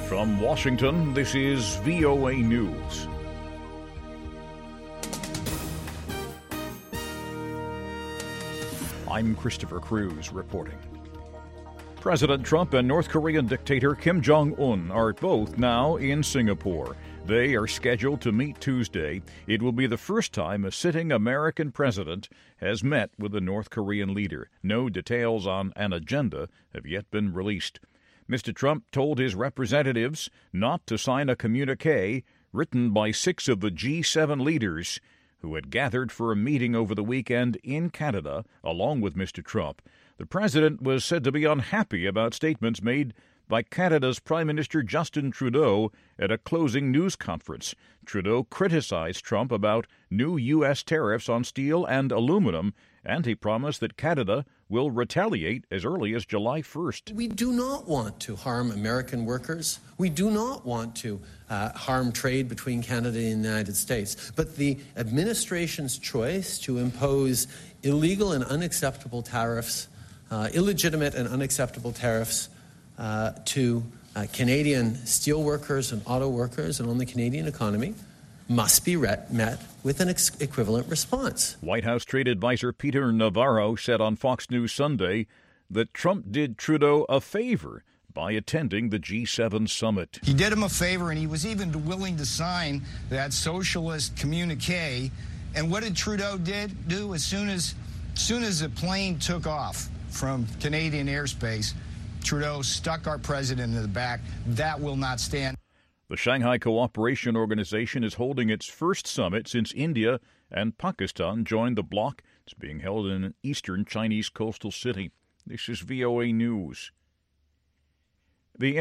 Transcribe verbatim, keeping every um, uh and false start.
From Washington, this is V O A News. I'm Christopher Cruz reporting. President Trump and North Korean dictator Kim Jong-un are both now in Singapore. They are scheduled to meet Tuesday. It will be the first time a sitting American president has met with a North Korean leader. No details on an agenda have yet been released. Mister Trump told his representatives not to sign a communique written by six of the G seven leaders who had gathered for a meeting over the weekend in Canada along with Mister Trump. The president was said to be unhappy about statements made by Canada's Prime Minister Justin Trudeau at a closing news conference. Trudeau criticized Trump about new U S tariffs on steel and aluminum, and he promised that Canada will retaliate as early as July first. We do not want to harm American workers. We do not want to uh, harm trade between Canada and the United States. But the administration's choice to impose illegal and unacceptable tariffs, uh, illegitimate and unacceptable tariffs uh, to uh, Canadian steel workers and auto workers and on the Canadian economy must be met with an ex- equivalent response. White House trade advisor Peter Navarro said on Fox News Sunday that Trump did Trudeau a favor by attending the G seven summit. He did him a favor, and he was even willing to sign that socialist communique. And what did Trudeau did do as soon as, soon as the plane took off from Canadian airspace? Trudeau stuck our president in the back. That will not stand. The Shanghai Cooperation Organization is holding its first summit since India and Pakistan joined the bloc. It's being held in an eastern Chinese coastal city. This is V O A News.